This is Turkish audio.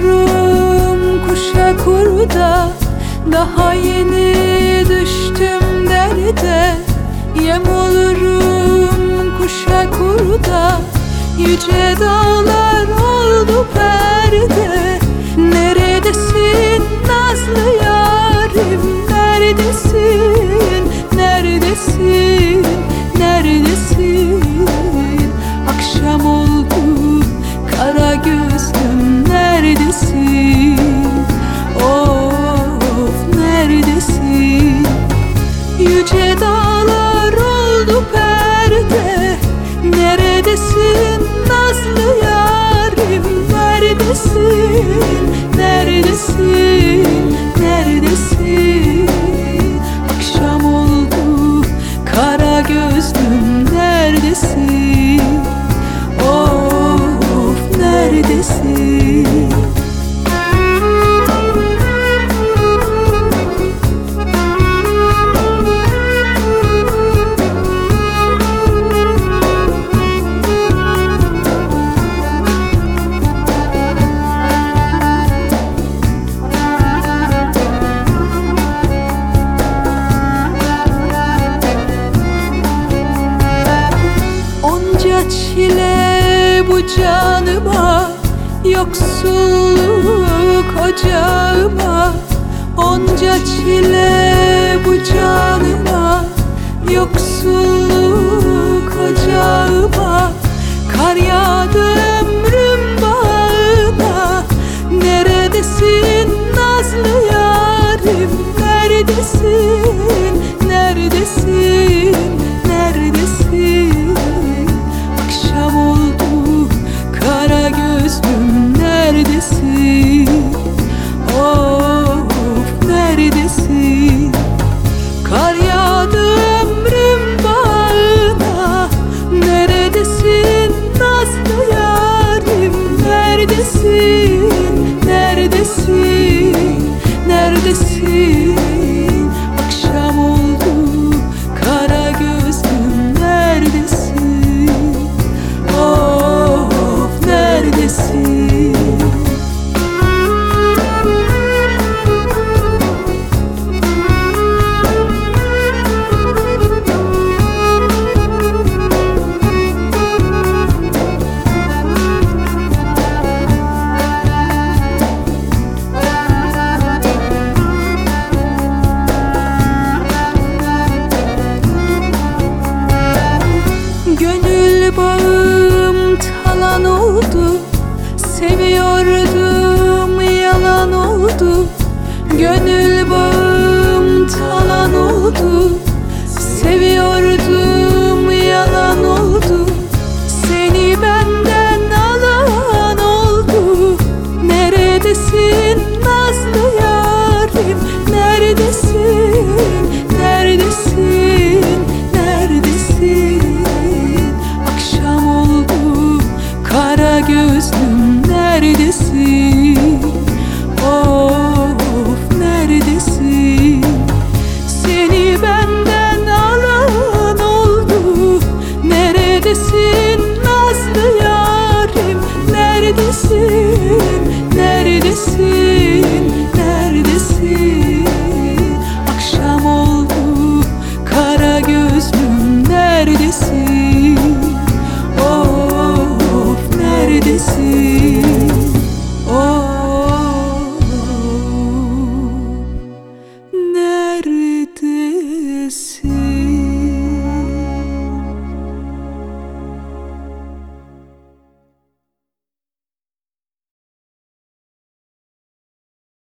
olurum kuşa kurda, daha yeni düştüm derde. Yem olurum kuşa kurda, yüce dağlar oldu perde. Neredesin nazlı yarim, neredesin, neredesin, neredesin? Akşam oldu kara gözlüm, neredesin? Of, neredesin? Yüce dağlar oldu perde. Neredesin nazlı yarim, neredesin, neredesin, neredesin? Akşam oldu kara gözlüm, neredesin? Of, neredesin? Çile bu canıma, yoksulluk ocağıma. Onca çile bu canıma, yoksulluk ocağıma. Kar yağdı ömrüm bağına, neredesin nazlı yarim, neredesin, neredesin, neredesin? Akşam oldu kara gözlüm, neredesin? Of, neredesin? Kar yağdı ömrüm bağına, neredesin nazlı yarim, neredesin, neredesin, neredesin? Akşam oldu kara gözlüm, neredesin? Of, neredesin? Gönül bağım talan oldu, seviyordum yalan oldu. Gönül bağım talan oldu, seviyordum yalan oldu. Seni benden alan oldu, neredesin?